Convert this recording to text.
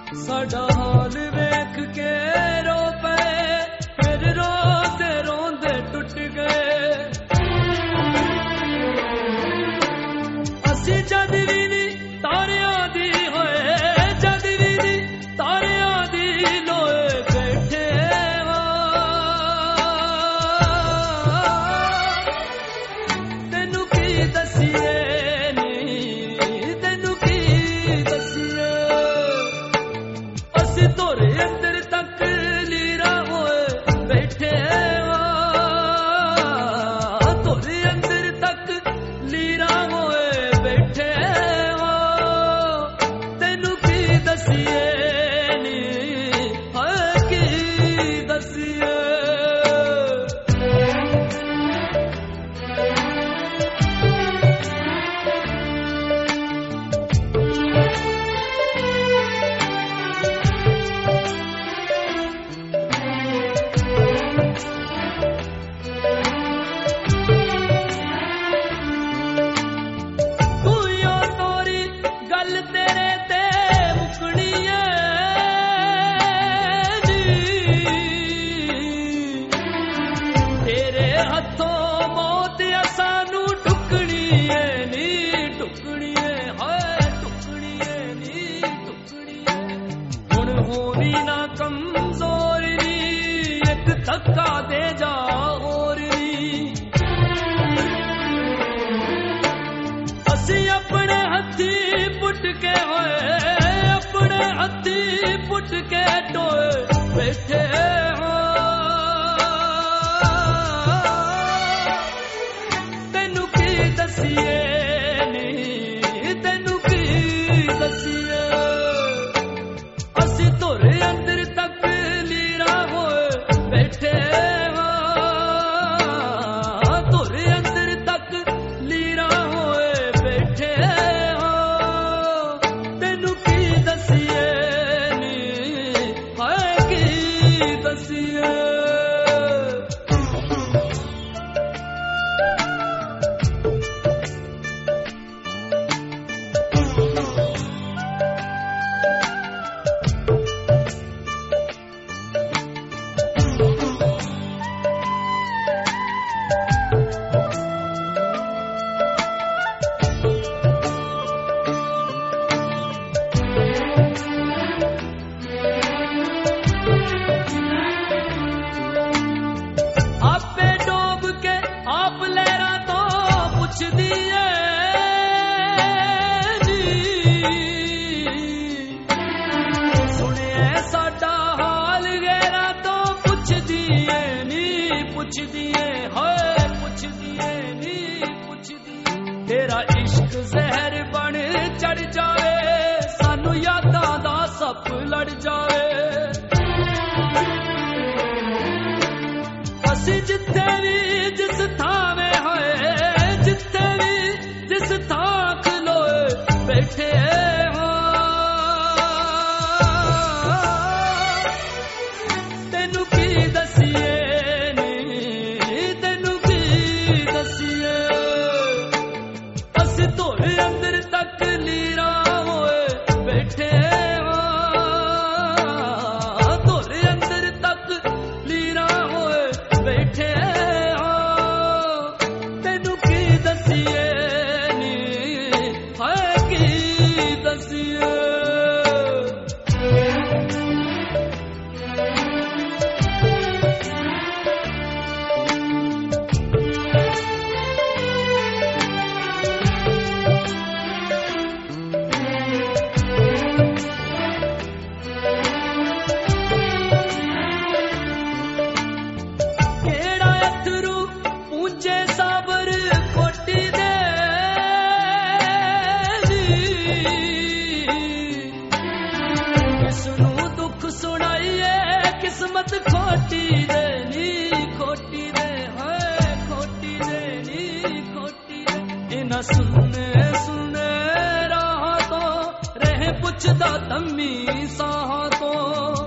ਸਾਡਾ ਹਾਲ ਵੇਖ ਕੇ ਰੋ ਪਏ, ਫਿਰ ਰੋਂਦੇ ਰੋਂਦੇ ਟੁੱਟ ਗਏ। ਅਸੀਂ ਜਦ ਵੀ ਨੀ ਤਾਰਿਆਂ ਦੀ ਹੋਏ, ਜਦ ਵੀ ਨੀ ਤਾਰਿਆਂ ਦੀ ਲੋਏ ਬੈਠੇ ਤੈਨੂੰ ਕੀ ਦਸੀਏ ਨੀ, ਤੈਨੂੰ ਕੀ ਦਸੀਏ। ਅਸੀਂ ਧੋਰੇ ਅੰਦਰ ਤੱਕ ਲੀਰਾ ਹੋਏ ਬੈਠੇ ਧੋਰੇ ਅੰਦਰ ਤੱਕ ਲੀਰਾ ਹੋਏ ਬੈਠੇ ਤੈਨੂੰ ਕੀ ਦਸੀਏ ਨੀ, ਹਾਏ ਕੀ ਦਸੀਏ। ਹੱਥੋਂ ਮੌਤ ਸਾਨੂੰ ਟੁਕੜੀਏ ਨੀ, ਟੁਕੜੀਏ ਹਾਏ ਟੁਕੜੀਏ ਨੀ, ਟੁਕੜੀਏ। ਹੁਣ ਹੋਣੀ ਨਾ ਕਮਜ਼ੋਰ ਨੀ, ਇੱਕ ਧੱਕਾ ਦੇ ਜਾ ਹੋਰ ਨੀ। ਅਸੀਂ ਆਪਣੇ ਹੱਥੀ ਪੁੱਟ ਕੇ ਹੋਏ, ਆਪਣੇ ਹੱਥੀ ਪੁੱਟ ਕੇ ਟੋਏ ਬੈਠੇ ਦਸੀਏ ਨੀ, ਤੈਨੂੰ ਕੀ ਦਸੀਏ। ਅਸੀਂ ਧੁਰੇ ਅੰਦਰ ਤੱਕ ਲੀਰਾ ਹੋਏ ਬੈਠੇ ਧੁਰੇ ਅੰਦਰ ਤੱਕ ਲੀਰਾ ਹੋਏ ਬੈਠੇ ਤੈਨੂੰ ਕੀ ਦਸੀਏ ਨੀ, ਹਾਏ ਕੀ ਦਸੀਏ। ਆਪੇ ਡੋਬ ਕੇ ਆਪ ਲਹਿਰਾਂ ਤੋਂ ਪੁੱਛਦੀ ਏ ਨੀ, ਸੁਣਿਆ ਸਾਡਾ ਹਾਲ ਗੈਰਾਂ ਤੋਂ ਪੁੱਛਦੀ ਏ ਨੀ, ਪੁੱਛਦੀ ਏ ਹਾਏ ਪੁੱਛਦੀ ਏ ਨੀ, ਪੁੱਛਦੀ। ਤੇਰਾ ਇਸ਼ਕ ਜ਼ਹਿਰ ਬਣ ਚੜ ਜਾਵੇ, ਸਾਨੂੰ ਯਾਦਾਂ ਦਾ ਸੱਪ ਲੜ ਜਾਵੇ। ਅਸੀਂ ਜਿੱਥੇ ਵੀ ਜਿਸ ਥਾਵੇਂ ਹੋਏ, ਜਿੱਥੇ ਵੀ ਜਿਸ ਥਾਂ ਖਲੋਏ ਬੈਠੇ ਤੈਨੂੰ ਕੀ ਦਸੀਏ ਨੀ, ਤੈਨੂੰ ਕੀ ਦਸੀਏ। ਅਸੀਂ ਧੋਰੇ ਅੰਦਰ ਤੱਕ ਲੀਰਾ ਹੋਏ ਬੈਠੇ ਧੋਰੇ ਅੰਦਰ ਤੱਕ ਲੀਰਾ ਹੋਏ ਬੈਠੇ ਤੈਨੂੰ ਕੀ ਦਸੀਏ ਨੀ, ਹਾਏ ਕੀ ਦਸੀਏ। ਕਿਹੜਾ ਅਥਰੂ ਪੂੰਝੇ ਸਾਬਰ ਕੋਟੀ ਦੇ ਕਿਸਨੂੰ ਦੁੱਖ ਸੁਣਾਈਏ, ਕਿਸਮਤ ਖੋਟੀ ਦੇ ਨੀ, ਖੋਟੀ ਦੇ ਹਾਏ ਖੋਟੀ ਦੇ ਨੀ, ਖੋਟੀ ਦੇ। ਇਹਨਾਂ ਸੁਣਨੇ ਸੁਣਨੇ ਰਾਹਾਂ ਤੋਂ ਰਹੇ ਪੁੱਛਦਾ ਤੰਮੀ ਸਾਹਾਂ ਤੋਂ।